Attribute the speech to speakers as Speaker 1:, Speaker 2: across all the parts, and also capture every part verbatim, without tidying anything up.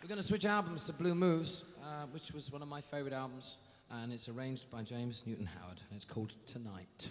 Speaker 1: We're going to switch albums to Blue Moves, uh, which was one of my favorite albums, and it's arranged by James Newton Howard, and it's called Tonight.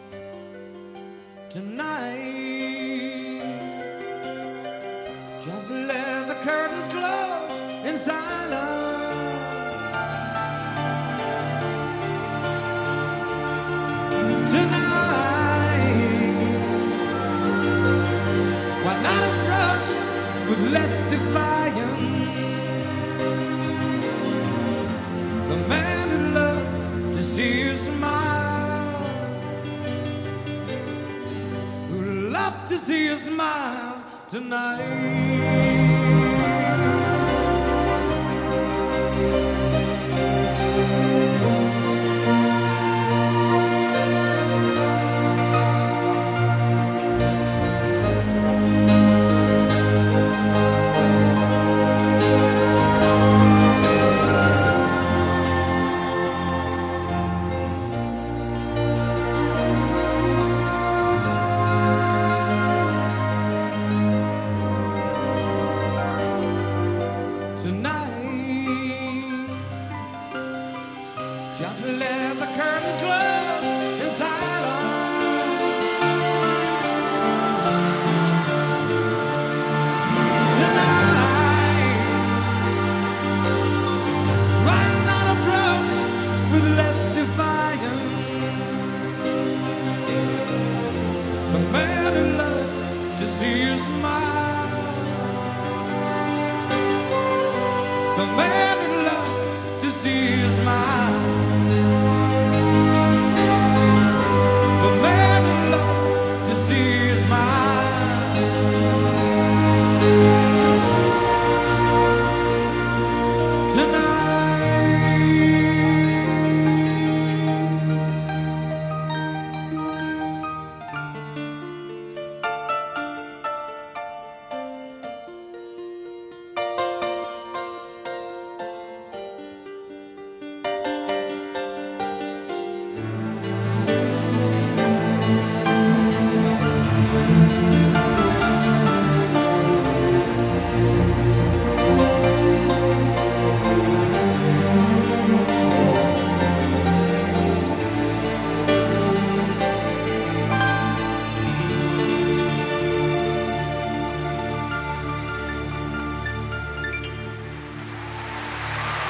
Speaker 2: Just
Speaker 1: let the curtains close in silence. Tonight, why not approach with less defiance? The man who loved to see you smile, who loved to see you smile tonight. Just let the curtains close in silence. Tonight, why not approach with less defiance? The man who loved to see you smile, the man who loved to see you smile.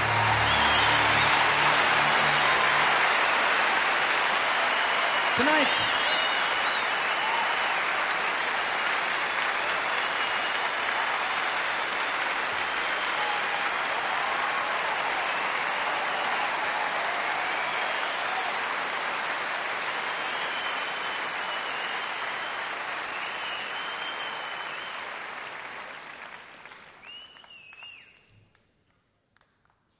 Speaker 1: Tonight,